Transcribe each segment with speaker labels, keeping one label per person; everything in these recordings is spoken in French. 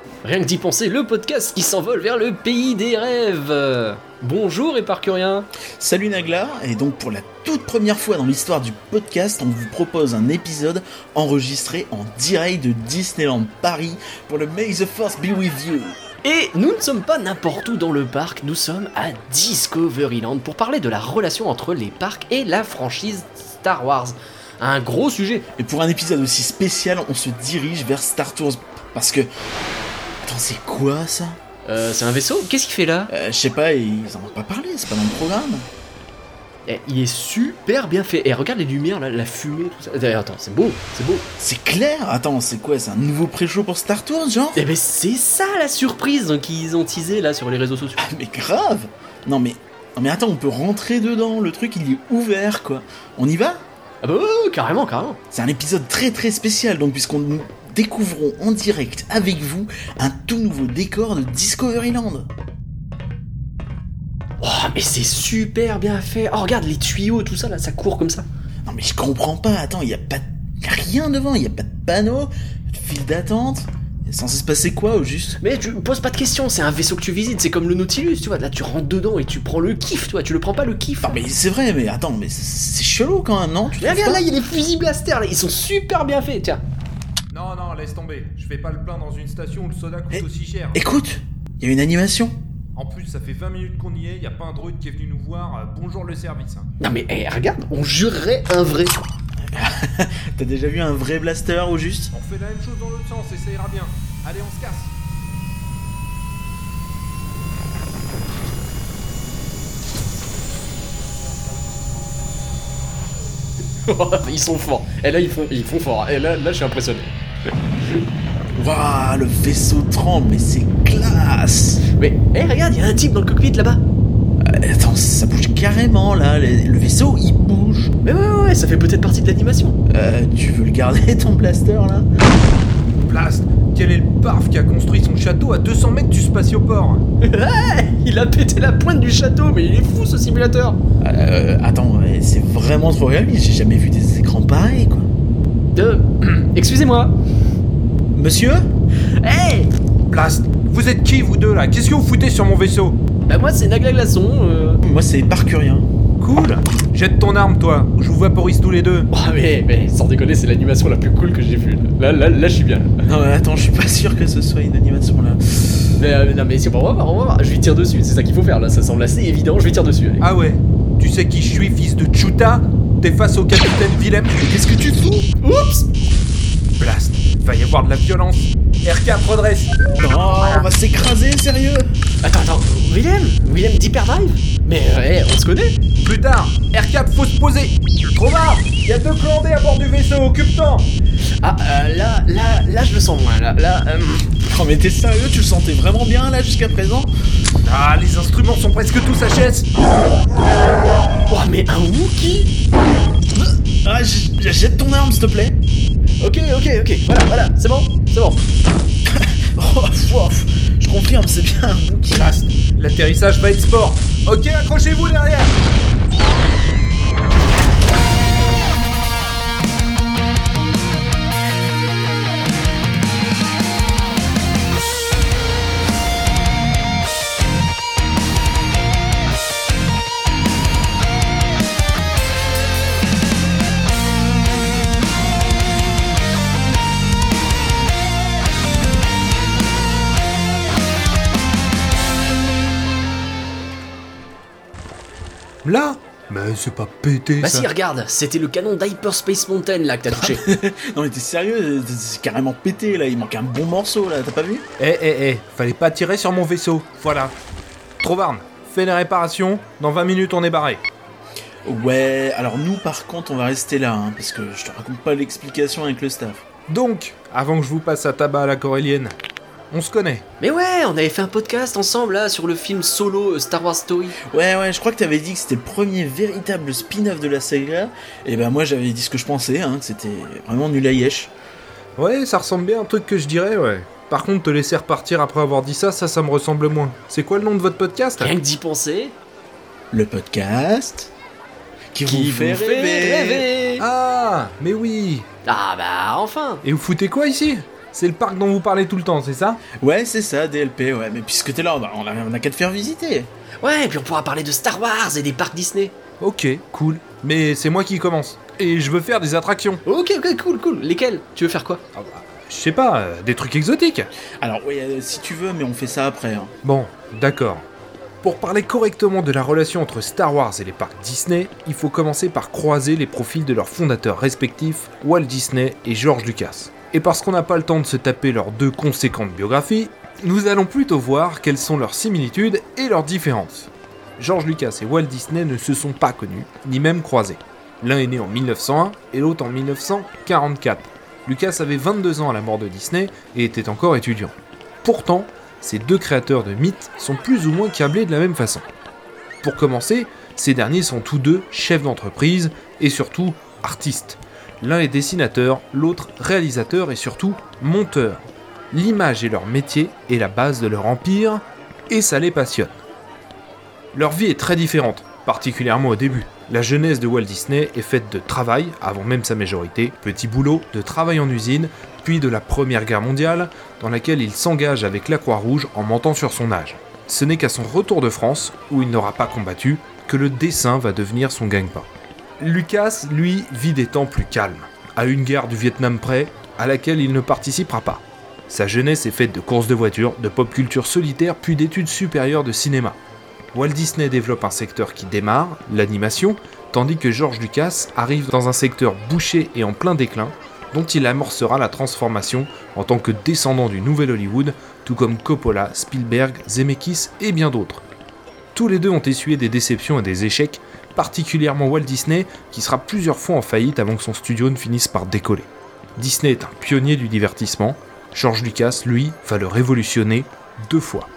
Speaker 1: Rien que d'y penser, le podcast qui s'envole vers le pays des rêves. Bonjour Éparcurien.
Speaker 2: Salut Nagla, et donc pour la toute première fois dans l'histoire du podcast, on vous propose un épisode enregistré en direct de Disneyland Paris pour le May the Force Be With You.
Speaker 1: Et nous ne sommes pas n'importe où dans le parc, nous sommes à Discoveryland pour parler de la relation entre les parcs et la franchise Star Wars. Un gros sujet.
Speaker 2: Et pour un épisode aussi spécial, on se dirige vers Star Tours, parce que... Attends, c'est quoi ça ?
Speaker 1: C'est un vaisseau ? Qu'est-ce qu'il fait là ?
Speaker 2: Je sais pas, ils en ont pas parlé, c'est pas dans le programme.
Speaker 1: Il est super bien fait. Et regarde les lumières, là, la fumée, tout ça. Attends, c'est beau, c'est beau.
Speaker 2: C'est clair ? Attends, c'est quoi ? C'est un nouveau pré-show pour Star Tours, genre ?
Speaker 1: Eh ben c'est ça la surprise qu'ils ont teasé là sur les réseaux sociaux.
Speaker 2: Ah mais grave ! Non mais attends, on peut rentrer dedans, le truc il est ouvert quoi. On y va ?
Speaker 1: Ah bah ouais, carrément.
Speaker 2: C'est un épisode très très spécial, donc puisqu'on nous découvrons en direct avec vous un tout nouveau décor de Discoveryland.
Speaker 1: Oh mais c'est super bien fait. Oh regarde les tuyaux, tout ça là, ça court comme ça.
Speaker 2: Non mais je comprends pas, attends, y a rien devant, y a pas de panneau, de file d'attente. Il est censé se passer quoi au juste ?
Speaker 1: Mais tu poses pas de questions, c'est un vaisseau que tu visites, c'est comme le Nautilus, tu vois, là tu rentres dedans et tu prends le kiff, tu vois, tu le prends pas le kiff.
Speaker 2: Non mais c'est vrai, mais attends, mais c'est chelou quand même, non ?
Speaker 1: Mais regarde là, il y a les fusils blaster là, ils sont super bien faits, tiens.
Speaker 3: Non, laisse tomber. Je fais pas le plein dans une station où le soda coûte aussi cher.
Speaker 2: Écoute, y a une animation.
Speaker 3: En plus, ça fait 20 minutes qu'on y est, y a pas un droïde qui est venu nous voir. Bonjour le service.
Speaker 1: Non mais regarde, on jurerait un vrai.
Speaker 2: T'as déjà vu un vrai blaster au juste ?
Speaker 3: On fait la même chose dans l'autre sens et ça ira bien. Allez, on se casse.
Speaker 1: Ils sont forts. Et là ils font fort. Et là je suis impressionné.
Speaker 2: Waouh, le vaisseau tremble, mais c'est classe.
Speaker 1: Mais regarde, il y a un type dans le cockpit là-bas.
Speaker 2: Attends, ça bouge carrément là, le vaisseau il bouge.
Speaker 1: Mais ouais, ça fait peut-être partie de l'animation.
Speaker 2: Tu veux le garder ton blaster là ?
Speaker 3: Blast, quel est le parf qui a construit son château à 200 mètres du spatioport ?
Speaker 1: Il a pété la pointe du château, mais il est fou ce simulateur.
Speaker 2: Attends, c'est vraiment trop réaliste, j'ai jamais vu des écrans pareils quoi.
Speaker 1: Excusez-moi.
Speaker 2: Monsieur ?
Speaker 1: Hey.
Speaker 3: Blast, vous êtes qui vous deux là ? Qu'est-ce que vous foutez sur mon vaisseau ?
Speaker 1: Bah moi c'est Nagla Glaçon.
Speaker 2: Moi c'est Éparcurien.
Speaker 3: Cool. Jette ton arme toi, ou je vous vaporise tous les deux.
Speaker 1: Oh mais sans déconner, c'est l'animation la plus cool que j'ai vue. Là je suis bien.
Speaker 2: Non mais attends, je suis pas sûr que ce soit une animation là.
Speaker 1: Mais non mais si, on va voir. Je lui tire dessus, c'est ça qu'il faut faire là, ça semble assez évident, je lui tire dessus. Allez.
Speaker 3: Ah ouais. Tu sais qui je suis, fils de Chuta ? T'es face au capitaine Willem.
Speaker 2: Mais qu'est-ce que tu fous ?
Speaker 1: Oups.
Speaker 3: Blast, va y avoir de la violence. RK redresse.
Speaker 2: Non, on va s'écraser, sérieux ?
Speaker 1: Attends, Willem d'Hyperdrive ? Mais on se connaît ?
Speaker 3: Plus tard, R4 faut se poser. Trop marre. Y a 2 clandés à bord du vaisseau, occupe-t'en.
Speaker 1: Ah là je le sens moins là.
Speaker 2: Oh mais t'es sérieux, tu le sentais vraiment bien là jusqu'à présent ?
Speaker 3: Ah, les instruments sont presque tous HS.
Speaker 1: Oh mais un Wookie ?
Speaker 2: Ah, jette ton arme s'il te plaît.
Speaker 1: Ok, voilà, c'est bon.
Speaker 2: Oh, je confirme, c'est bien un Wookie.
Speaker 3: Blast, l'atterrissage va être sport. Ok, accrochez-vous derrière. Là ? Mais c'est pas pété
Speaker 1: Bah
Speaker 3: ça.
Speaker 1: si, regarde, c'était le canon d'Hyperspace Mountain là que t'as touché.
Speaker 2: Non mais t'es sérieux, c'est carrément pété là, il manque un bon morceau là, t'as pas vu ?
Speaker 3: Fallait pas tirer sur mon vaisseau. Voilà. Trovarne, fais les réparations, dans 20 minutes on est barré.
Speaker 2: Ouais, alors nous par contre on va rester là, hein, parce que je te raconte pas l'explication avec le staff.
Speaker 3: Donc, avant que je vous passe à tabac à la corélienne, on se connaît.
Speaker 1: Mais ouais, on avait fait un podcast ensemble là sur le film solo Star Wars Story.
Speaker 2: Ouais, je crois que t'avais dit que c'était le premier véritable spin-off de la saga, et ben moi j'avais dit ce que je pensais, hein, que c'était vraiment nul à yesh.
Speaker 3: Ouais, ça ressemble bien à un truc que je dirais, ouais. Par contre, te laisser repartir après avoir dit ça me ressemble moins. C'est quoi le nom de votre podcast ?
Speaker 1: Rien que d'y penser.
Speaker 2: Le podcast qui vous fait rêver.
Speaker 3: Ah, mais oui.
Speaker 1: Ah bah enfin.
Speaker 3: Et vous foutez quoi ici ? c'est le parc dont vous parlez tout le temps, c'est ça?
Speaker 2: Ouais, c'est ça, DLP, ouais. Mais puisque t'es là, on a qu'à te faire visiter.
Speaker 1: Ouais, et puis on pourra parler de Star Wars et des parcs Disney.
Speaker 3: Ok, cool. Mais c'est moi qui commence. Et je veux faire des attractions.
Speaker 1: Ok, cool. Lesquels? Tu veux faire quoi?
Speaker 3: Je sais pas, des trucs exotiques.
Speaker 2: Alors, oui, si tu veux, mais on fait ça après. Hein.
Speaker 3: Bon, d'accord. Pour parler correctement de la relation entre Star Wars et les parcs Disney, il faut commencer par croiser les profils de leurs fondateurs respectifs, Walt Disney et George Lucas. Et parce qu'on n'a pas le temps de se taper leurs 2 conséquentes biographies, nous allons plutôt voir quelles sont leurs similitudes et leurs différences. George Lucas et Walt Disney ne se sont pas connus, ni même croisés. L'un est né en 1901 et l'autre en 1944. Lucas avait 22 ans à la mort de Disney et était encore étudiant. Pourtant, ces 2 créateurs de mythes sont plus ou moins câblés de la même façon. Pour commencer, ces derniers sont tous 2 chefs d'entreprise et surtout artistes. L'un est dessinateur, l'autre réalisateur et surtout monteur. L'image et leur métier est la base de leur empire et ça les passionne. Leur vie est très différente, particulièrement au début. La jeunesse de Walt Disney est faite de travail, avant même sa majorité, petit boulot, de travail en usine, puis de la Première Guerre mondiale, dans laquelle il s'engage avec la Croix-Rouge en mentant sur son âge. Ce n'est qu'à son retour de France, où il n'aura pas combattu, que le dessin va devenir son gagne-pain. Lucas, lui, vit des temps plus calmes, à une guerre du Vietnam près, à laquelle il ne participera pas. Sa jeunesse est faite de courses de voitures, de pop culture solitaire, puis d'études supérieures de cinéma. Walt Disney développe un secteur qui démarre, l'animation, tandis que George Lucas arrive dans un secteur bouché et en plein déclin, dont il amorcera la transformation en tant que descendant du nouvel Hollywood, tout comme Coppola, Spielberg, Zemeckis et bien d'autres. Tous les 2 ont essuyé des déceptions et des échecs, particulièrement Walt Disney, qui sera plusieurs fois en faillite avant que son studio ne finisse par décoller. Disney est un pionnier du divertissement, George Lucas, lui, va le révolutionner 2 fois.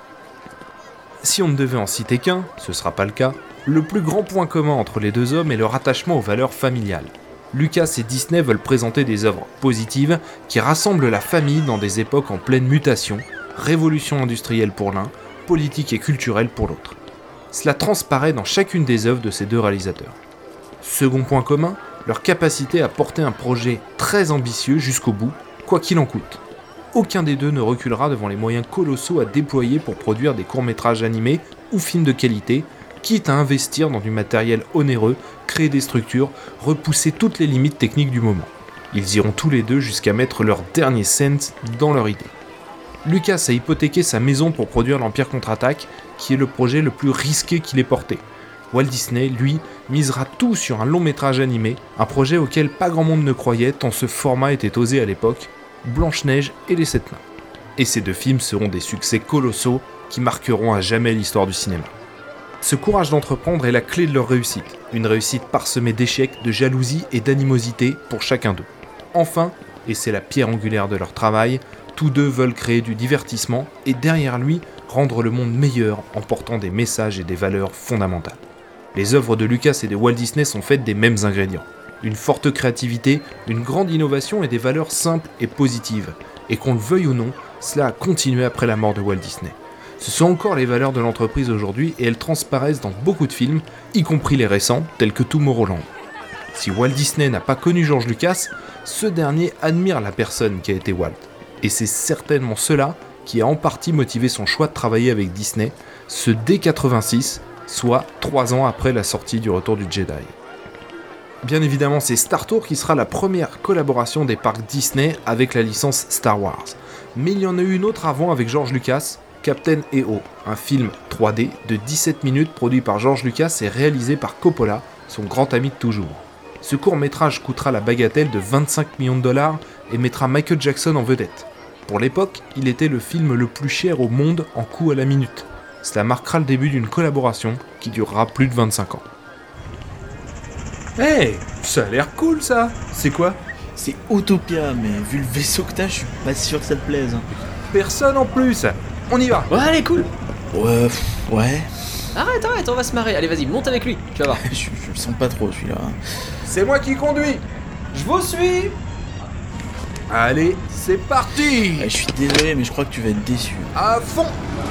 Speaker 3: Si on ne devait en citer qu'un, ce sera pas le cas, le plus grand point commun entre les 2 hommes est leur attachement aux valeurs familiales. Lucas et Disney veulent présenter des œuvres positives qui rassemblent la famille dans des époques en pleine mutation, révolution industrielle pour l'un, politique et culturelle pour l'autre. Cela transparaît dans chacune des œuvres de ces 2 réalisateurs. Second point commun, leur capacité à porter un projet très ambitieux jusqu'au bout, quoi qu'il en coûte. Aucun des 2 ne reculera devant les moyens colossaux à déployer pour produire des courts-métrages animés ou films de qualité, quitte à investir dans du matériel onéreux, créer des structures, repousser toutes les limites techniques du moment. Ils iront tous les 2 jusqu'à mettre leur dernier cent dans leur idée. Lucas a hypothéqué sa maison pour produire l'Empire contre-attaque, qui est le projet le plus risqué qu'il ait porté. Walt Disney, lui, misera tout sur un long-métrage animé, un projet auquel pas grand monde ne croyait tant ce format était osé à l'époque, Blanche-Neige et les 7 nains. Et ces 2 films seront des succès colossaux qui marqueront à jamais l'histoire du cinéma. Ce courage d'entreprendre est la clé de leur réussite, une réussite parsemée d'échecs, de jalousie et d'animosité pour chacun d'eux. Enfin, et c'est la pierre angulaire de leur travail, tous 2 veulent créer du divertissement et derrière lui, rendre le monde meilleur en portant des messages et des valeurs fondamentales. Les œuvres de Lucas et de Walt Disney sont faites des mêmes ingrédients. Une forte créativité, une grande innovation et des valeurs simples et positives. Et qu'on le veuille ou non, cela a continué après la mort de Walt Disney. Ce sont encore les valeurs de l'entreprise aujourd'hui et elles transparaissent dans beaucoup de films, y compris les récents, tels que Tomorrowland. Si Walt Disney n'a pas connu George Lucas, ce dernier admire la personne qui a été Walt. Et c'est certainement cela qui a en partie motivé son choix de travailler avec Disney, ce dès 86, soit 3 ans après la sortie du Retour du Jedi. Bien évidemment, c'est Star Tours qui sera la première collaboration des parcs Disney avec la licence Star Wars. Mais il y en a eu une autre avant avec George Lucas, Captain EO, un film 3D de 17 minutes produit par George Lucas et réalisé par Coppola, son grand ami de toujours. Ce court-métrage coûtera la bagatelle de 25 millions de dollars et mettra Michael Jackson en vedette. Pour l'époque, il était le film le plus cher au monde en coût à la minute. Cela marquera le début d'une collaboration qui durera plus de 25 ans. Hey, ça a l'air cool ça. C'est quoi?
Speaker 2: C'est Autopia, mais vu le vaisseau que t'as, je suis pas sûr que ça te plaise. Hein.
Speaker 3: Personne en plus. On y va.
Speaker 1: Ouais, allez, cool.
Speaker 2: Ouais.
Speaker 1: Arrête, on va se marrer. Allez, vas-y, monte avec lui, tu vas voir.
Speaker 2: je le sens pas trop, celui-là.
Speaker 3: C'est moi qui conduis. Je vous suis. Allez, c'est parti.
Speaker 2: Je suis désolé, mais je crois que tu vas être déçu.
Speaker 3: À fond.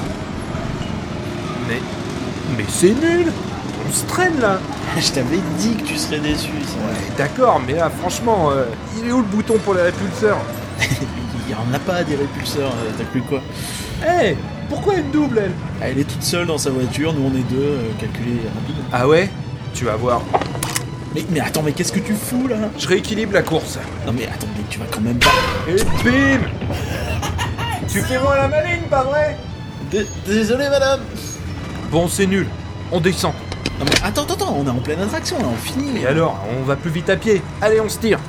Speaker 3: Mais c'est nul. On se traîne là.
Speaker 2: Je t'avais dit que tu serais déçu.
Speaker 3: Ouais, d'accord, mais là, franchement, il est où le bouton pour les répulseurs?
Speaker 2: Il on n'a pas des répulseurs, t'as cru quoi?
Speaker 3: Hé, pourquoi une double, elle?
Speaker 2: Elle est toute seule dans sa voiture, nous on est deux, calculé rapide.
Speaker 3: Ah ouais? Tu vas voir.
Speaker 2: Mais attends, mais qu'est-ce que tu fous là?
Speaker 3: Je rééquilibre la course.
Speaker 2: Non mais attends, mais tu vas quand même pas...
Speaker 3: Et bim! Tu fais moi la maligne, pas vrai?
Speaker 2: Désolé madame.
Speaker 3: Bon, c'est nul. On descend.
Speaker 2: Non mais attends, on est en pleine attraction là, on finit.
Speaker 3: Et alors, on va plus vite à pied. Allez, on se tire.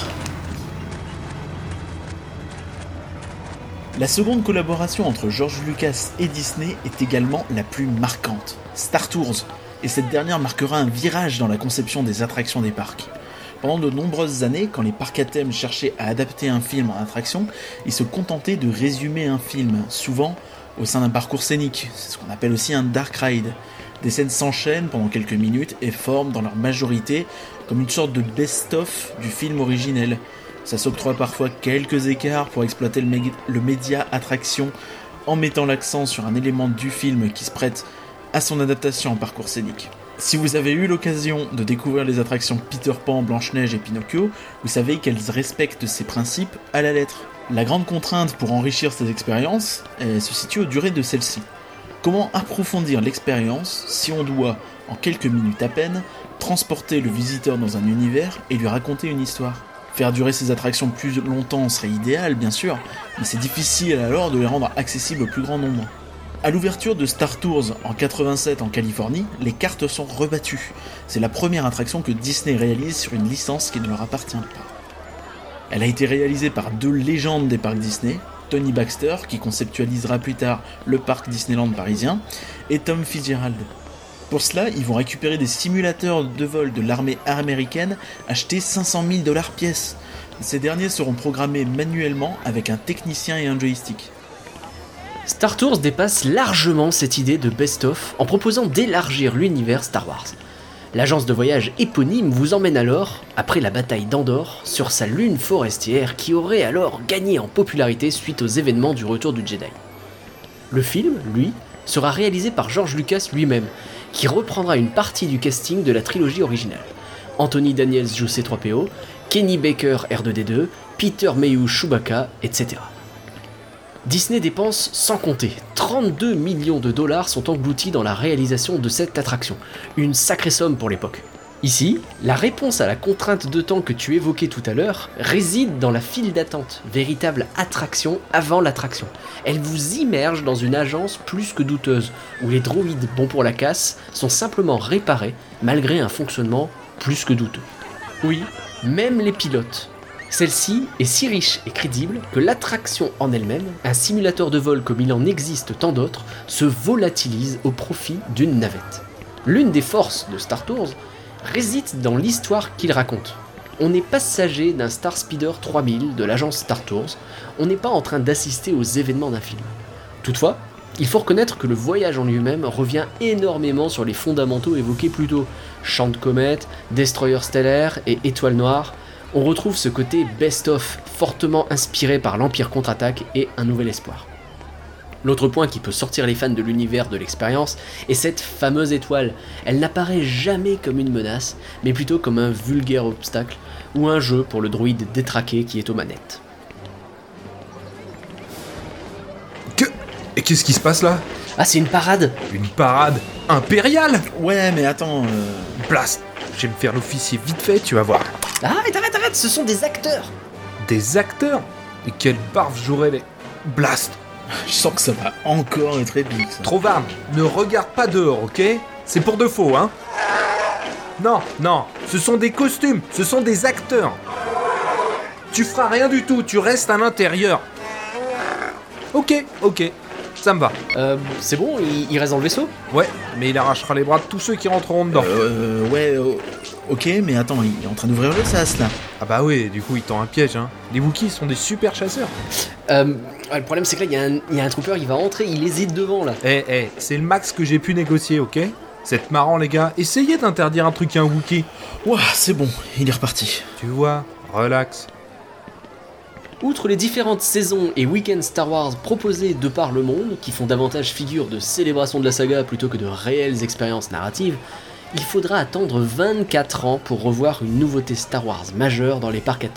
Speaker 2: La seconde collaboration entre George Lucas et Disney est également la plus marquante, Star Tours, et cette dernière marquera un virage dans la conception des attractions des parcs. Pendant de nombreuses années, quand les parcs à thème cherchaient à adapter un film en attraction, ils se contentaient de résumer un film, souvent au sein d'un parcours scénique, c'est ce qu'on appelle aussi un dark ride. Des scènes s'enchaînent pendant quelques minutes et forment dans leur majorité comme une sorte de best-of du film originel. Ça s'octroie parfois quelques écarts pour exploiter le média attraction en mettant l'accent sur un élément du film qui se prête à son adaptation en parcours scénique. Si vous avez eu l'occasion de découvrir les attractions Peter Pan, Blanche-Neige et Pinocchio, vous savez qu'elles respectent ces principes à la lettre. La grande contrainte pour enrichir ces expériences se situe aux durées de celles-ci. Comment approfondir l'expérience si on doit, en quelques minutes à peine, transporter le visiteur dans un univers et lui raconter une histoire? Faire durer ces attractions plus longtemps serait idéal, bien sûr, mais c'est difficile alors de les rendre accessibles au plus grand nombre. À l'ouverture de Star Tours en 87 en Californie, les cartes sont rebattues. C'est la première attraction que Disney réalise sur une licence qui ne leur appartient pas. Elle a été réalisée par deux légendes des parcs Disney, Tony Baxter, qui conceptualisera plus tard le parc Disneyland parisien, et Tom Fitzgerald. Pour cela, ils vont récupérer des simulateurs de vol de l'armée américaine achetés 500 000 $ pièce. Ces derniers seront programmés manuellement avec un technicien et un joystick.
Speaker 1: Star Tours dépasse largement cette idée de best-of en proposant d'élargir l'univers Star Wars. L'agence de voyage éponyme vous emmène alors, après la bataille d'Andorre, sur sa lune forestière qui aurait alors gagné en popularité suite aux événements du Retour du Jedi. Le film, lui, sera réalisé par George Lucas lui-même, qui reprendra une partie du casting de la trilogie originale. Anthony Daniels joue C-3PO, Kenny Baker R2D2, Peter Mayhew Chewbacca, etc. Disney dépense sans compter. 32 millions de dollars sont engloutis dans la réalisation de cette attraction. Une sacrée somme pour l'époque. Ici, la réponse à la contrainte de temps que tu évoquais tout à l'heure réside dans la file d'attente, véritable attraction avant l'attraction. Elle vous immerge dans une agence plus que douteuse, où les droïdes bons pour la casse sont simplement réparés malgré un fonctionnement plus que douteux. Oui, même les pilotes. Celle-ci est si riche et crédible que l'attraction en elle-même, un simulateur de vol comme il en existe tant d'autres, se volatilise au profit d'une navette. L'une des forces de Star Tours réside dans l'histoire qu'il raconte. On n'est pas passager d'un Star Speeder 3000 de l'agence Star Tours, on n'est pas en train d'assister aux événements d'un film. Toutefois, il faut reconnaître que le voyage en lui-même revient énormément sur les fondamentaux évoqués plus tôt. Champ de comètes, destroyer stellaire et étoile noire. On retrouve ce côté best-of fortement inspiré par l'Empire contre-attaque et Un Nouvel Espoir. L'autre point qui peut sortir les fans de l'univers de l'expérience est cette fameuse étoile. Elle n'apparaît jamais comme une menace, mais plutôt comme un vulgaire obstacle ou un jeu pour le droïde détraqué qui est aux manettes.
Speaker 3: Et qu'est-ce qui se passe là?
Speaker 1: Ah, c'est une parade!
Speaker 3: Une parade impériale!
Speaker 2: Ouais, mais attends...
Speaker 3: Blast! Je vais me faire l'officier vite fait, tu vas voir.
Speaker 1: Arrête, ce sont des acteurs!
Speaker 3: Des acteurs? Et quelle barbe j'aurais les... Blast!
Speaker 2: Je sens que ça va encore être épique, ça.
Speaker 3: Trovarne, ne regarde pas dehors, ok? C'est pour de faux, hein? Non, ce sont des costumes, ce sont des acteurs. Tu feras rien du tout, tu restes à l'intérieur. Ok, ça me va.
Speaker 1: C'est bon, il reste dans le vaisseau?
Speaker 3: Ouais, mais il arrachera les bras de tous ceux qui rentreront dedans.
Speaker 2: Ok, mais attends, il est en train d'ouvrir le sas, là.
Speaker 3: Ah bah oui, du coup il tend un piège, hein. Les Wookiees sont des super chasseurs.
Speaker 1: Le problème c'est que là, il y a un trooper, il va rentrer, il hésite devant, là.
Speaker 3: C'est le max que j'ai pu négocier, ok? C'est marrant, les gars. Essayez d'interdire un truc à un Wookiee.
Speaker 2: Ouah, c'est bon, il est reparti.
Speaker 3: Tu vois, relax.
Speaker 1: Outre les différentes saisons et week-ends Star Wars proposés de par le monde, qui font davantage figure de célébration de la saga plutôt que de réelles expériences narratives, il faudra attendre 24 ans pour revoir une nouveauté Star Wars majeure dans les parcs à thème.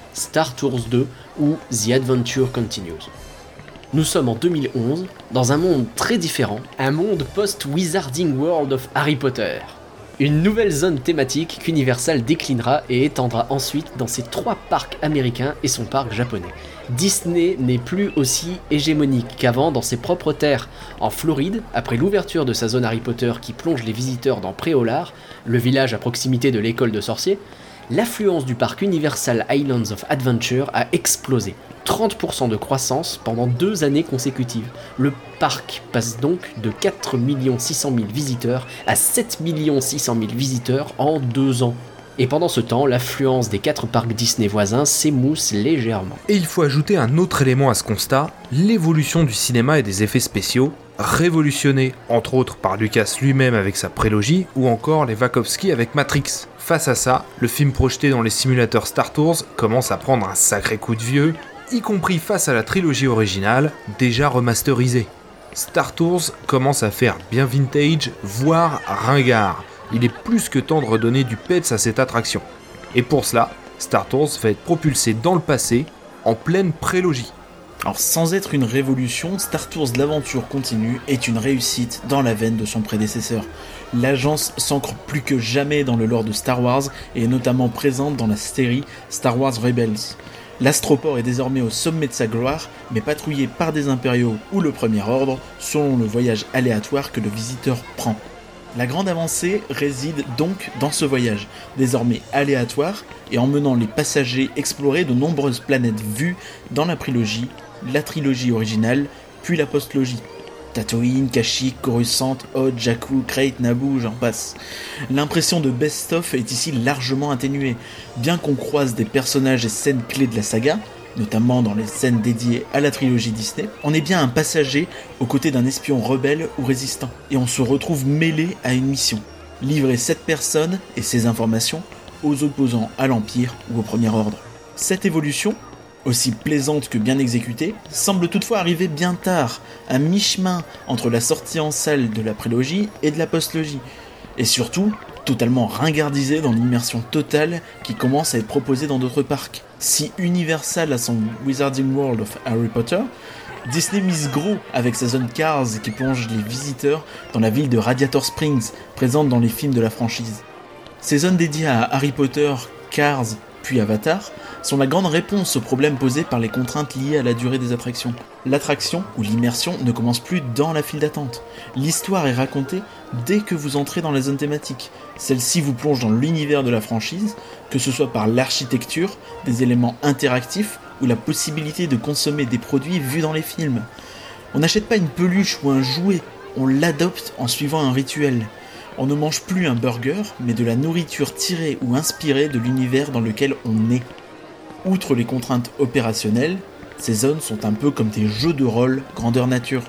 Speaker 1: Star Tours 2 ou The Adventure Continues. Nous sommes en 2011, dans un monde très différent, un monde post-Wizarding World of Harry Potter. Une nouvelle zone thématique qu'Universal déclinera et étendra ensuite dans ses 3 parcs américains et son parc japonais. Disney n'est plus aussi hégémonique qu'avant dans ses propres terres. En Floride, après l'ouverture de sa zone Harry Potter qui plonge les visiteurs dans Préolard, le village à proximité de l'école de sorciers, l'affluence du parc Universal Islands of Adventure a explosé. 30% de croissance pendant 2 années consécutives. Le parc passe donc de 4 600 000 visiteurs à 7 600 000 visiteurs en 2 ans. Et pendant ce temps, l'affluence des 4 parcs Disney voisins s'émousse légèrement.
Speaker 3: Et il faut ajouter un autre élément à ce constat, l'évolution du cinéma et des effets spéciaux, révolutionnés entre autres par Lucas lui-même avec sa prélogie, ou encore les Wachowski avec Matrix. Face à ça, le film projeté dans les simulateurs Star Tours commence à prendre un sacré coup de vieux, y compris face à la trilogie originale, déjà remasterisée. Star Tours commence à faire bien vintage, voire ringard. Il est plus que temps de redonner du peps à cette attraction. Et pour cela, Star Tours va être propulsé dans le passé, en pleine prélogie.
Speaker 2: Alors sans être une révolution, Star Tours l'aventure continue est une réussite dans la veine de son prédécesseur. L'agence s'ancre plus que jamais dans le lore de Star Wars et est notamment présente dans la série Star Wars Rebels. L'astroport est désormais au sommet de sa gloire, mais patrouillé par des impériaux ou le Premier Ordre, selon le voyage aléatoire que le visiteur prend. La grande avancée réside donc dans ce voyage, désormais aléatoire, et emmenant les passagers explorer de nombreuses planètes vues dans la prélogie, la trilogie originale, puis la postlogie. Tatooine, Kashyyyk, Coruscant, Hoth, Jakku, Krayt, Naboo, j'en passe. L'impression de best-of est ici largement atténuée. Bien qu'on croise des personnages et scènes clés de la saga, notamment dans les scènes dédiées à la trilogie Disney, on est bien un passager aux côtés d'un espion rebelle ou résistant, et on se retrouve mêlé à une mission. Livrer cette personne et ses informations aux opposants à l'Empire ou au Premier Ordre. Cette évolution, aussi plaisante que bien exécutée, semble toutefois arriver bien tard, à mi-chemin entre la sortie en salle de la prélogie et de la postlogie, et surtout, totalement ringardisée dans l'immersion totale qui commence à être proposée dans d'autres parcs. Si Universal a son Wizarding World of Harry Potter, Disney mise gros avec sa zone Cars qui plonge les visiteurs dans la ville de Radiator Springs, présente dans les films de la franchise. Ces zones dédiées à Harry Potter, Cars, puis Avatar, sont la grande réponse aux problèmes posés par les contraintes liées à la durée des attractions. L'attraction ou l'immersion ne commence plus dans la file d'attente. L'histoire est racontée dès que vous entrez dans la zone thématique. Celle-ci vous plonge dans l'univers de la franchise, que ce soit par l'architecture, des éléments interactifs ou la possibilité de consommer des produits vus dans les films. On n'achète pas une peluche ou un jouet, on l'adopte en suivant un rituel. On ne mange plus un burger, mais de la nourriture tirée ou inspirée de l'univers dans lequel on est. Outre les contraintes opérationnelles, ces zones sont un peu comme des jeux de rôle grandeur nature.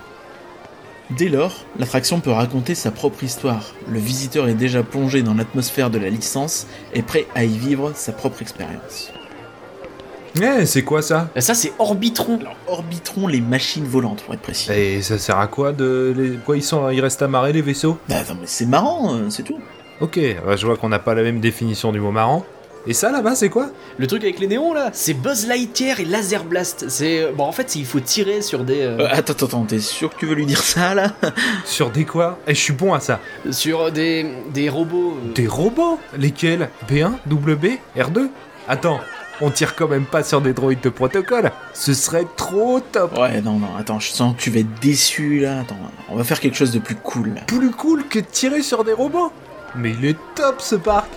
Speaker 2: Dès lors, l'attraction peut raconter sa propre histoire. Le visiteur est déjà plongé dans l'atmosphère de la licence et prêt à y vivre sa propre expérience.
Speaker 3: C'est quoi ça ?
Speaker 1: Ça, c'est Orbitron.
Speaker 2: Alors, Orbitron, les machines volantes, pour être précis.
Speaker 3: Et ça sert à quoi Quoi, ils restent amarrés les vaisseaux ?
Speaker 2: Non, mais c'est marrant, c'est tout.
Speaker 3: Ok, je vois qu'on n'a pas la même définition du mot marrant. Et ça là-bas, c'est quoi ?
Speaker 1: Le truc avec les néons là, c'est Buzz Lightyear et Laser Blast. C'est en fait, il faut tirer sur des
Speaker 2: Attends, t'es sûr que tu veux lui dire ça là ?
Speaker 3: Sur des quoi ? Je suis bon à ça.
Speaker 1: sur des robots.
Speaker 3: Des robots ? Lesquels ? B1, WB, R2 ? Attends, on tire quand même pas sur des droïdes de protocole. Ce serait trop top.
Speaker 2: Ouais, non, attends, je sens que tu vas être déçu là. Attends, on va faire quelque chose de plus cool là.
Speaker 3: Plus cool que de tirer sur des robots. Mais il est top ce parc.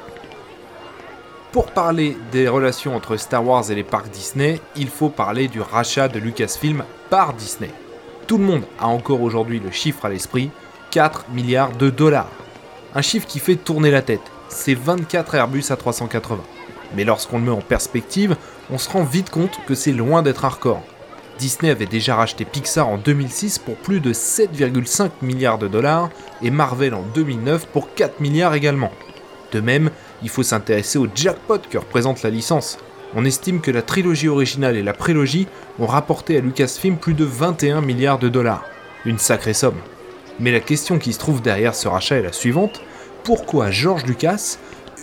Speaker 3: Pour parler des relations entre Star Wars et les parcs Disney, il faut parler du rachat de Lucasfilm par Disney. Tout le monde a encore aujourd'hui le chiffre à l'esprit, 4 milliards de dollars. Un chiffre qui fait tourner la tête, c'est 24 Airbus A380. Mais lorsqu'on le met en perspective, on se rend vite compte que c'est loin d'être un record. Disney avait déjà racheté Pixar en 2006 pour plus de 7,5 milliards de dollars et Marvel en 2009 pour 4 milliards également. De même, il faut s'intéresser au jackpot que représente la licence. On estime que la trilogie originale et la prélogie ont rapporté à Lucasfilm plus de 21 milliards de dollars. Une sacrée somme. Mais la question qui se trouve derrière ce rachat est la suivante. Pourquoi George Lucas,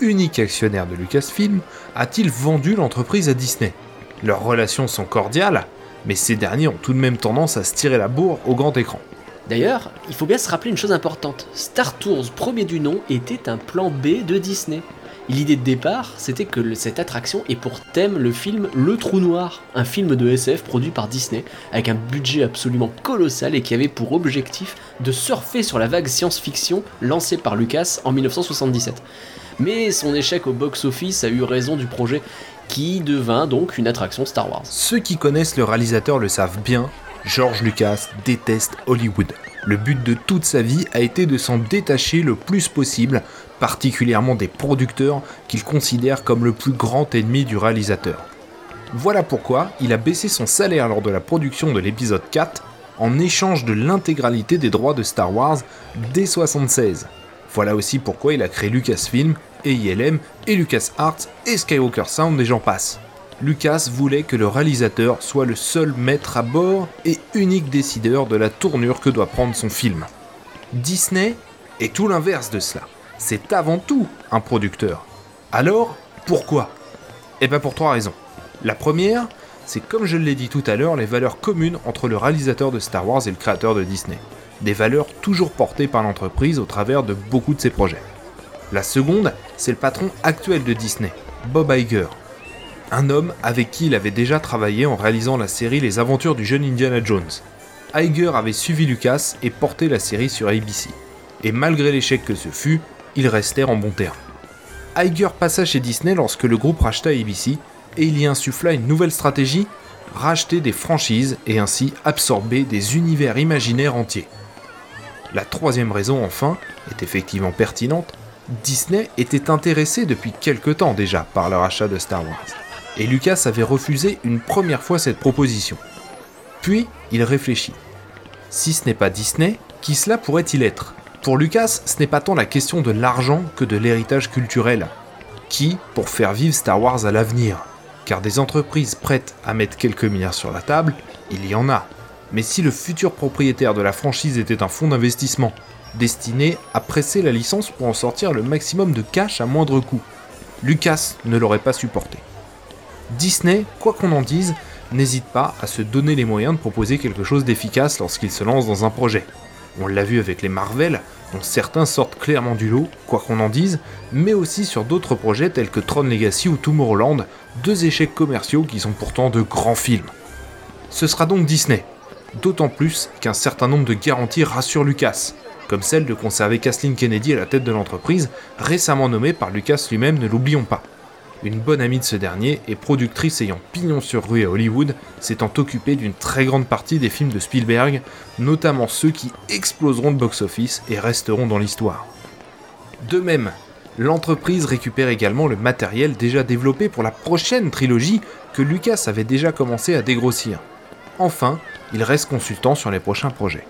Speaker 3: unique actionnaire de Lucasfilm, a-t-il vendu l'entreprise à Disney ? Leurs relations sont cordiales, mais ces derniers ont tout de même tendance à se tirer la bourre au grand écran.
Speaker 1: D'ailleurs, il faut bien se rappeler une chose importante. Star Tours, premier du nom, était un plan B de Disney. Et l'idée de départ, c'était que cette attraction ait pour thème le film Le Trou Noir, un film de SF produit par Disney, avec un budget absolument colossal et qui avait pour objectif de surfer sur la vague science-fiction lancée par Lucas en 1977. Mais son échec au box-office a eu raison du projet, qui devint donc une attraction Star Wars.
Speaker 3: Ceux qui connaissent le réalisateur le savent bien, George Lucas déteste Hollywood. Le but de toute sa vie a été de s'en détacher le plus possible, particulièrement des producteurs qu'il considère comme le plus grand ennemi du réalisateur. Voilà pourquoi il a baissé son salaire lors de la production de l'épisode 4 en échange de l'intégralité des droits de Star Wars dès 1976. Voilà aussi pourquoi il a créé Lucasfilm, et ILM, et LucasArts, et Skywalker Sound, et j'en passe. Lucas voulait que le réalisateur soit le seul maître à bord et unique décideur de la tournure que doit prendre son film. Disney est tout l'inverse de cela. C'est avant tout un producteur. Alors, pourquoi ? Eh bien pour 3 raisons. La première, c'est comme je l'ai dit tout à l'heure, les valeurs communes entre le réalisateur de Star Wars et le créateur de Disney. Des valeurs toujours portées par l'entreprise au travers de beaucoup de ses projets. La seconde, c'est le patron actuel de Disney, Bob Iger. Un homme avec qui il avait déjà travaillé en réalisant la série Les Aventures du jeune Indiana Jones. Iger avait suivi Lucas et porté la série sur ABC. Et malgré l'échec que ce fut, ils restèrent en bons termes. Iger passa chez Disney lorsque le groupe racheta ABC et il y insuffla une nouvelle stratégie, racheter des franchises et ainsi absorber des univers imaginaires entiers. La troisième raison, enfin, est effectivement pertinente. Disney était intéressé depuis quelque temps déjà par le rachat de Star Wars. Et Lucas avait refusé une première fois cette proposition. Puis, il réfléchit. Si ce n'est pas Disney, qui cela pourrait-il être ? Pour Lucas, ce n'est pas tant la question de l'argent que de l'héritage culturel. Qui pour faire vivre Star Wars à l'avenir ? Car des entreprises prêtes à mettre quelques milliards sur la table, il y en a. Mais si le futur propriétaire de la franchise était un fonds d'investissement, destiné à presser la licence pour en sortir le maximum de cash à moindre coût, Lucas ne l'aurait pas supporté. Disney, quoi qu'on en dise, n'hésite pas à se donner les moyens de proposer quelque chose d'efficace lorsqu'il se lance dans un projet. On l'a vu avec les Marvel, dont certains sortent clairement du lot, quoi qu'on en dise, mais aussi sur d'autres projets tels que Tron Legacy ou Tomorrowland, 2 échecs commerciaux qui sont pourtant de grands films. Ce sera donc Disney, d'autant plus qu'un certain nombre de garanties rassurent Lucas, comme celle de conserver Kathleen Kennedy à la tête de l'entreprise, récemment nommée par Lucas lui-même, ne l'oublions pas. Une bonne amie de ce dernier et productrice ayant pignon sur rue à Hollywood, s'étant occupée d'une très grande partie des films de Spielberg, notamment ceux qui exploseront le box-office et resteront dans l'histoire. De même, l'entreprise récupère également le matériel déjà développé pour la prochaine trilogie que Lucas avait déjà commencé à dégrossir. Enfin, il reste consultant sur les prochains projets.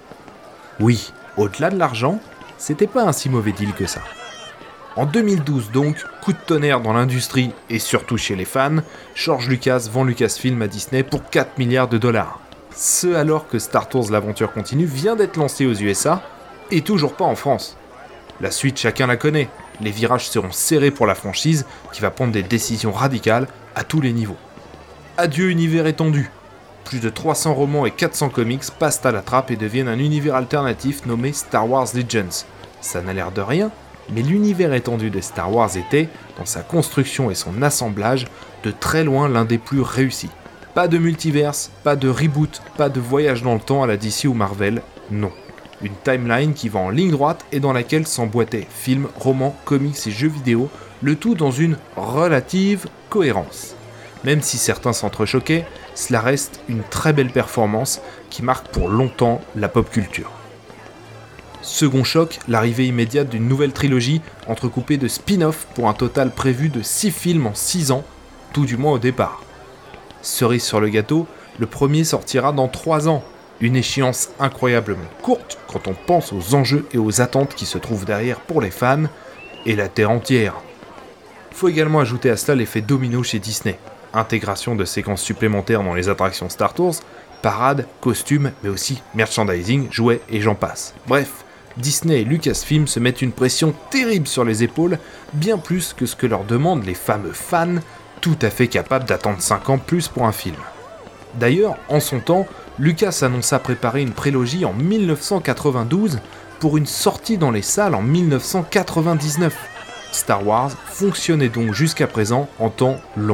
Speaker 3: Oui, au-delà de l'argent, c'était pas un si mauvais deal que ça. En 2012 donc, coup de tonnerre dans l'industrie et surtout chez les fans, George Lucas vend Lucasfilm à Disney pour 4 milliards de dollars. Ce alors que Star Tours l'aventure continue vient d'être lancé aux USA et toujours pas en France. La suite chacun la connaît, les virages seront serrés pour la franchise qui va prendre des décisions radicales à tous les niveaux. Adieu univers étendu. Plus de 300 romans et 400 comics passent à la trappe et deviennent un univers alternatif nommé Star Wars Legends. Ça n'a l'air de rien, mais l'univers étendu de Star Wars était, dans sa construction et son assemblage, de très loin l'un des plus réussis. Pas de multiverse, pas de reboot, pas de voyage dans le temps à la DC ou Marvel, non. Une timeline qui va en ligne droite et dans laquelle s'emboîtaient films, romans, comics et jeux vidéo, le tout dans une relative cohérence. Même si certains s'entrechoquaient, cela reste une très belle performance qui marque pour longtemps la pop culture. Second choc, l'arrivée immédiate d'une nouvelle trilogie entrecoupée de spin-off pour un total prévu de 6 films en 6 ans, tout du moins au départ. Cerise sur le gâteau, le premier sortira dans 3 ans, une échéance incroyablement courte quand on pense aux enjeux et aux attentes qui se trouvent derrière pour les fans et la terre entière. Faut également ajouter à cela l'effet domino chez Disney, intégration de séquences supplémentaires dans les attractions Star Tours, parades, costumes, mais aussi merchandising, jouets et j'en passe. Bref, Disney et Lucasfilm se mettent une pression terrible sur les épaules, bien plus que ce que leur demandent les fameux fans, tout à fait capables d'attendre 5 ans plus pour un film. D'ailleurs, en son temps, Lucas annonça préparer une prélogie en 1992 pour une sortie dans les salles en 1999. Star Wars fonctionnait donc jusqu'à présent en temps long.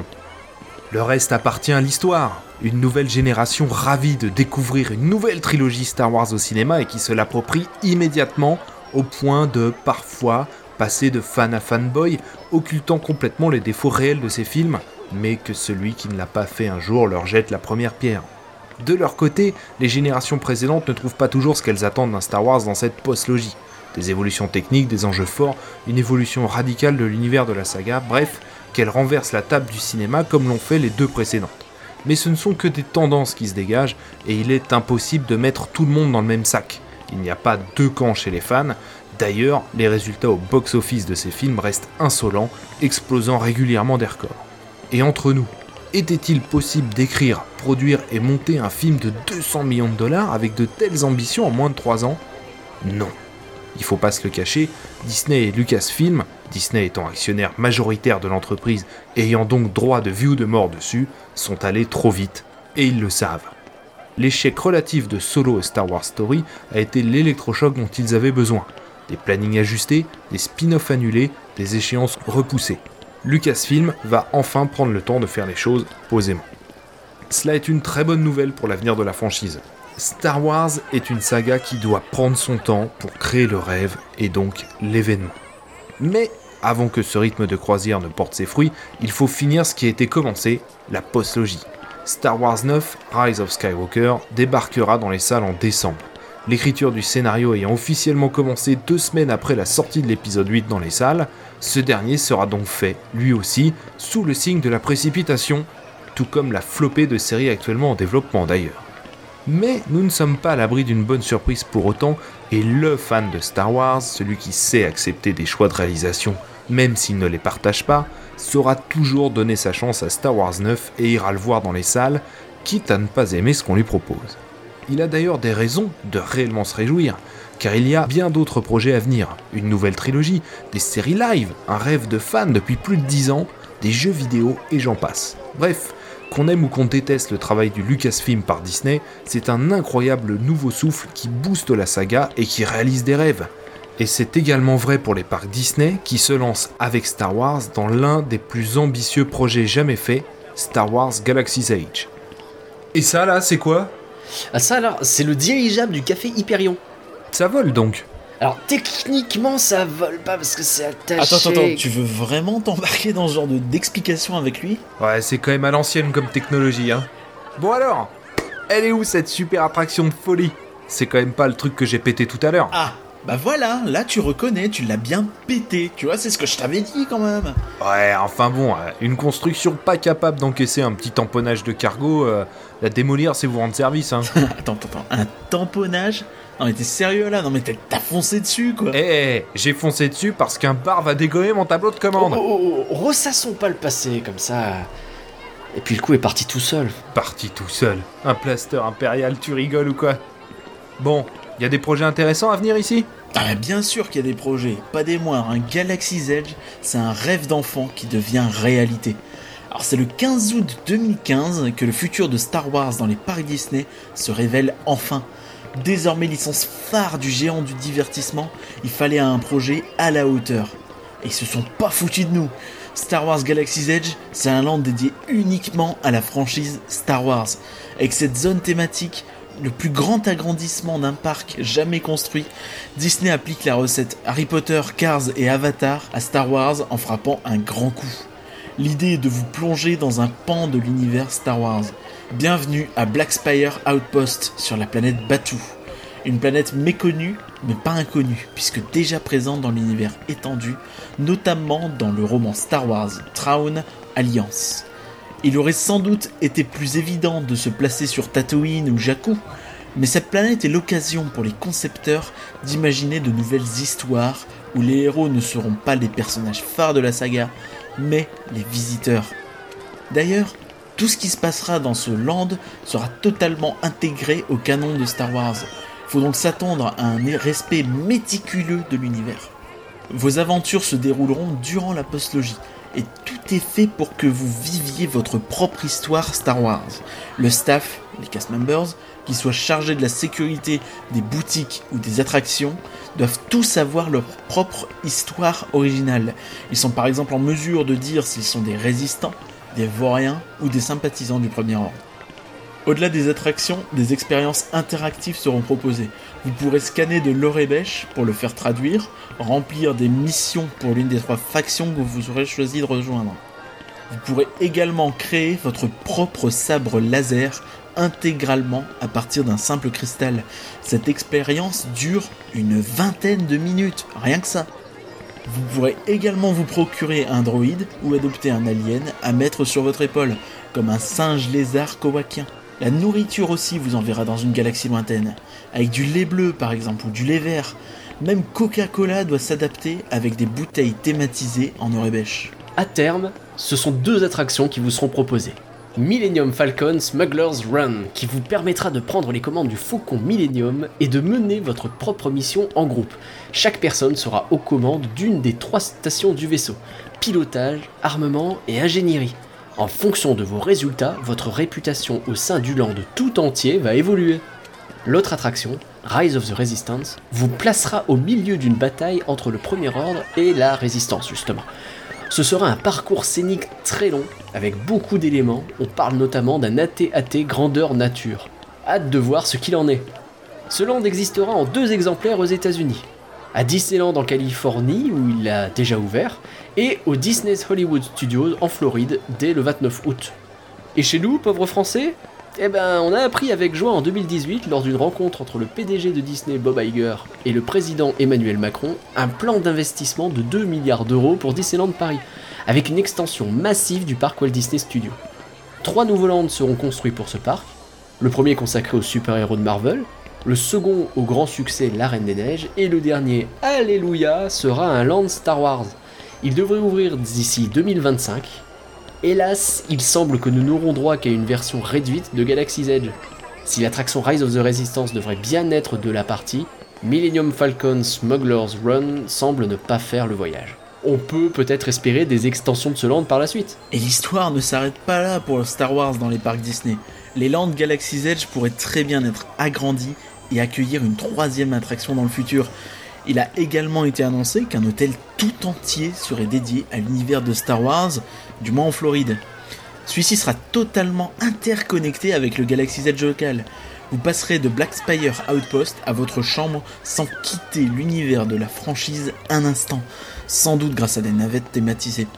Speaker 3: Le reste appartient à l'histoire. Une nouvelle génération ravie de découvrir une nouvelle trilogie Star Wars au cinéma et qui se l'approprie immédiatement au point de, parfois, passer de fan à fanboy, occultant complètement les défauts réels de ces films, mais que celui qui ne l'a pas fait un jour leur jette la première pierre. De leur côté, les générations précédentes ne trouvent pas toujours ce qu'elles attendent d'un Star Wars dans cette post-logie. Des évolutions techniques, des enjeux forts, une évolution radicale de l'univers de la saga, bref, qu'elles renversent la table du cinéma comme l'ont fait les deux précédentes. Mais ce ne sont que des tendances qui se dégagent, et il est impossible de mettre tout le monde dans le même sac. Il n'y a pas deux camps chez les fans. D'ailleurs, les résultats au box-office de ces films restent insolents, explosant régulièrement des records. Et entre nous, était-il possible d'écrire, produire et monter un film de 200 millions de dollars avec de telles ambitions en moins de 3 ans ? Non. Il faut pas se le cacher, Disney et Lucasfilm, Disney étant actionnaire majoritaire de l'entreprise et ayant donc droit de vie ou de mort dessus, sont allés trop vite, et ils le savent. L'échec relatif de Solo et Star Wars Story a été l'électrochoc dont ils avaient besoin. Des plannings ajustés, des spin-offs annulés, des échéances repoussées. Lucasfilm va enfin prendre le temps de faire les choses posément. Cela est une très bonne nouvelle pour l'avenir de la franchise. Star Wars est une saga qui doit prendre son temps pour créer le rêve et donc l'événement. Mais avant que ce rythme de croisière ne porte ses fruits, il faut finir ce qui a été commencé, la postlogie. Star Wars 9, Rise of Skywalker, débarquera dans les salles en décembre. L'écriture du scénario ayant officiellement commencé 2 semaines après la sortie de l'épisode 8 dans les salles, ce dernier sera donc fait, lui aussi, sous le signe de la précipitation, tout comme la flopée de séries actuellement en développement d'ailleurs. Mais nous ne sommes pas à l'abri d'une bonne surprise pour autant, et le fan de Star Wars, celui qui sait accepter des choix de réalisation, même s'il ne les partage pas, saura toujours donner sa chance à Star Wars 9 et ira le voir dans les salles, quitte à ne pas aimer ce qu'on lui propose. Il a d'ailleurs des raisons de réellement se réjouir, car il y a bien d'autres projets à venir, une nouvelle trilogie, des séries live, un rêve de fan depuis plus de 10 ans, des jeux vidéo et j'en passe. Bref, qu'on aime ou qu'on déteste le travail du Lucasfilm par Disney, c'est un incroyable nouveau souffle qui booste la saga et qui réalise des rêves. Et c'est également vrai pour les parcs Disney qui se lancent avec Star Wars dans l'un des plus ambitieux projets jamais faits, Star Wars Galaxy's Edge. Et ça là, c'est quoi ?
Speaker 1: Ah ça alors, c'est le dirigeable du café Hyperion.
Speaker 3: Ça vole donc ?
Speaker 1: Alors techniquement ça vole pas parce que c'est attaché...
Speaker 2: Attends, tu veux vraiment t'embarquer dans ce genre d'explication avec lui ?
Speaker 3: Ouais, c'est quand même à l'ancienne comme technologie, hein. Bon alors, elle est où cette super attraction de folie ? C'est quand même pas le truc que j'ai pété tout à l'heure.
Speaker 2: Ah, bah voilà, là tu reconnais, tu l'as bien pété, tu vois, c'est ce que je t'avais dit quand même.
Speaker 3: Ouais, enfin bon, une construction pas capable d'encaisser un petit tamponnage de cargo, la démolir c'est vous rendre service, hein.
Speaker 2: Attends, un tamponnage ? Non mais t'es sérieux là ? Non mais t'as foncé dessus quoi.
Speaker 3: J'ai foncé dessus parce qu'un bar va dégommer mon tableau de commande.
Speaker 1: Ressassons pas le passé comme ça. Et puis le coup est parti tout seul.
Speaker 3: Parti tout seul. Un plaster impérial, tu rigoles ou quoi ? Bon, y a des projets intéressants à venir ici ?
Speaker 2: Ah bien sûr qu'il y a des projets, pas des moindres. Un Galaxy's Edge, c'est un rêve d'enfant qui devient réalité. Alors c'est le 15 août 2015 que le futur de Star Wars dans les parcs Disney se révèle enfin. Désormais licence phare du géant du divertissement, il fallait un projet à la hauteur. Et ils se sont pas foutus de nous. Star Wars Galaxy's Edge, c'est un land dédié uniquement à la franchise Star Wars. Avec cette zone thématique, le plus grand agrandissement d'un parc jamais construit, Disney applique la recette Harry Potter, Cars et Avatar à Star Wars en frappant un grand coup. L'idée est de vous plonger dans un pan de l'univers Star Wars. Bienvenue à Black Spire Outpost sur la planète Batuu. Une planète méconnue, mais pas inconnue, puisque déjà présente dans l'univers étendu, notamment dans le roman Star Wars Thrawn Alliance. Il aurait sans doute été plus évident de se placer sur Tatooine ou Jakku, mais cette planète est l'occasion pour les concepteurs d'imaginer de nouvelles histoires où les héros ne seront pas les personnages phares de la saga, mais les visiteurs. D'ailleurs, tout ce qui se passera dans ce land sera totalement intégré au canon de Star Wars. Faut donc s'attendre à un respect méticuleux de l'univers. Vos aventures se dérouleront durant la postlogie, et tout est fait pour que vous viviez votre propre histoire Star Wars. Le staff, les cast members, qui soient chargés de la sécurité des boutiques ou des attractions, doivent tous avoir leur propre histoire originale. Ils sont par exemple en mesure de dire s'ils sont des résistants, des vauriens ou des sympathisants du Premier Ordre. Au-delà des attractions, des expériences interactives seront proposées. Vous pourrez scanner de l'Aurebesh pour le faire traduire, remplir des missions pour l'une des 3 factions que vous aurez choisi de rejoindre. Vous pourrez également créer votre propre sabre laser intégralement à partir d'un simple cristal. Cette expérience dure une 20aine de minutes, rien que ça. Vous pourrez également vous procurer un droïde ou adopter un alien à mettre sur votre épaule, comme un singe lézard kowakien. La nourriture aussi vous enverra dans une galaxie lointaine, avec du lait bleu par exemple ou du lait vert. Même Coca-Cola doit s'adapter avec des bouteilles thématisées en Aurebesh.
Speaker 1: À terme, ce sont 2 attractions qui vous seront proposées. Millennium Falcon Smuggler's Run, qui vous permettra de prendre les commandes du Faucon Millennium et de mener votre propre mission en groupe. Chaque personne sera aux commandes d'une des 3 stations du vaisseau, pilotage, armement et ingénierie. En fonction de vos résultats, votre réputation au sein du land tout entier va évoluer. L'autre attraction, Rise of the Resistance, vous placera au milieu d'une bataille entre le Premier Ordre et la Résistance justement. Ce sera un parcours scénique très long, avec beaucoup d'éléments, on parle notamment d'un AT-AT grandeur nature. Hâte de voir ce qu'il en est. Ce land existera en 2 exemplaires aux États-Unis. À Disneyland en Californie, où il a déjà ouvert, et au Disney's Hollywood Studios en Floride dès le 29 août. Et chez nous, pauvres Français, on a appris avec joie en 2018, lors d'une rencontre entre le PDG de Disney Bob Iger et le président Emmanuel Macron, un plan d'investissement de 2 milliards d'euros pour Disneyland Paris, avec une extension massive du parc Walt Disney Studios. 3 nouveaux lands seront construits pour ce parc, le premier consacré aux super-héros de Marvel, le second au grand succès La Reine des Neiges, et le dernier, Alléluia, sera un land Star Wars. Il devrait ouvrir d'ici 2025. Hélas, il semble que nous n'aurons droit qu'à une version réduite de Galaxy's Edge. Si l'attraction Rise of the Resistance devrait bien être de la partie, Millennium Falcon Smuggler's Run semble ne pas faire le voyage. On peut peut-être espérer des extensions de ce land par la suite.
Speaker 2: Et l'histoire ne s'arrête pas là pour Star Wars dans les parcs Disney. Les lands Galaxy's Edge pourraient très bien être agrandis et accueillir une 3e attraction dans le futur. Il a également été annoncé qu'un hôtel tout entier serait dédié à l'univers de Star Wars, du moins en Floride. Celui-ci sera totalement interconnecté avec le Galaxy's Edge local. Vous passerez de Black Spire Outpost à votre chambre sans quitter l'univers de la franchise un instant, sans doute grâce à des navettes thématisées.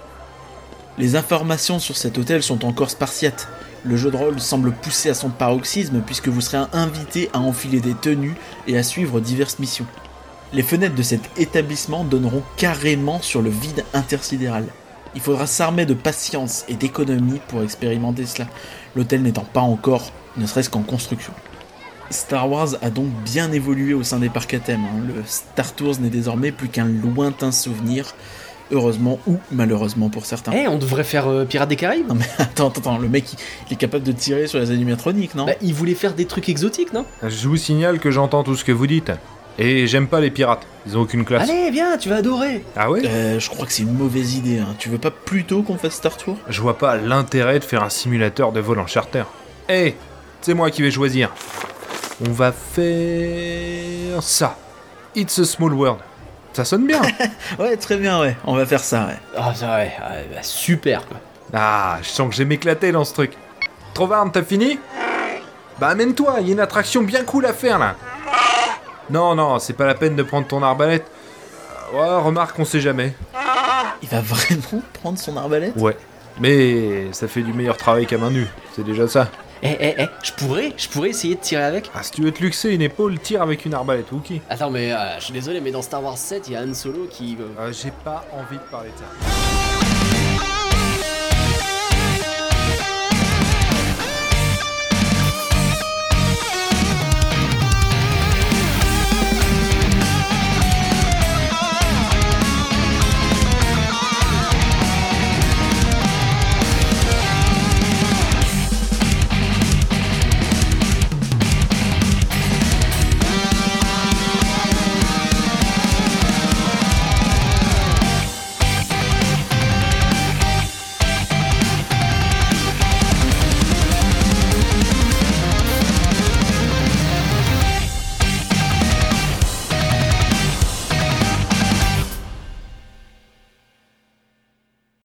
Speaker 2: Les informations sur cet hôtel sont encore spartiates. Le jeu de rôle semble pousser à son paroxysme puisque vous serez invité à enfiler des tenues et à suivre diverses missions. Les fenêtres de cet établissement donneront carrément sur le vide intersidéral. Il faudra s'armer de patience et d'économie pour expérimenter cela, l'hôtel n'étant pas encore, ne serait-ce qu'en construction. Star Wars a donc bien évolué au sein des parcs à thème. Le Star Tours n'est désormais plus qu'un lointain souvenir, heureusement ou malheureusement pour certains.
Speaker 1: On devrait faire Pirates des Caraïbes.
Speaker 2: Non mais attends, le mec il est capable de tirer sur les animatroniques, non?
Speaker 1: Il voulait faire des trucs exotiques, non?
Speaker 3: Je vous signale que j'entends tout ce que vous dites. Et j'aime pas les pirates, ils ont aucune classe.
Speaker 1: Allez, viens, tu vas adorer.
Speaker 3: Ah ouais?
Speaker 2: Je crois que c'est une mauvaise idée, Tu veux pas plutôt qu'on fasse Star Tour?
Speaker 3: Je vois pas l'intérêt de faire un simulateur de vol en charter. C'est moi qui vais choisir. On va faire ça. It's a Small World. Ça sonne bien.
Speaker 2: Ouais, très bien, ouais. On va faire ça, ouais.
Speaker 1: Ah, ça, ouais, super, quoi.
Speaker 3: Ah, je sens que je vais m'éclater dans ce truc. Trovarne, t'as fini? Bah amène-toi, il y a une attraction bien cool à faire, là. Non, c'est pas la peine de prendre ton arbalète. Ouais, remarque, on sait jamais.
Speaker 2: Il va vraiment prendre son arbalète?
Speaker 3: Ouais, mais ça fait du meilleur travail qu'à main nue, c'est déjà ça.
Speaker 1: Je pourrais essayer de tirer avec.
Speaker 3: Ah, si tu veux te luxer une épaule, tire avec une arbalète, Wookie.
Speaker 1: Attends, mais je suis désolé, mais dans Star Wars 7, il y a Han Solo qui...
Speaker 3: J'ai pas envie de parler de ça.